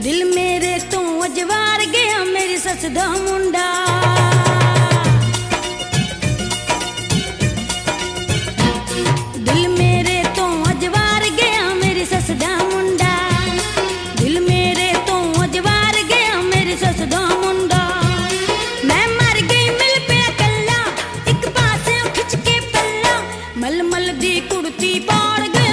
दिल मेरे तो अजवार गया मेरी सस दा मुंडा। दिल मेरे तो अजवार गया मेरी सस दा मुंडा। दिल मेरे तो अजवार गया मेरी सस दा मुंडा। मैं मर गई मिल पे कल्ला एक पासे खिच के पल्ला मल मल दी कुड़ती पाड़ गया